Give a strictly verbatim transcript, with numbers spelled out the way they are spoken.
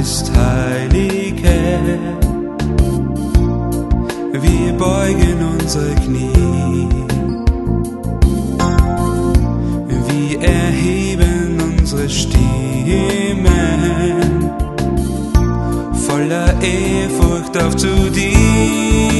bist heilig, Herr. Wir beugen unsere Knie, wir erheben unsere Stimmen voller Ehrfurcht auf zu dir.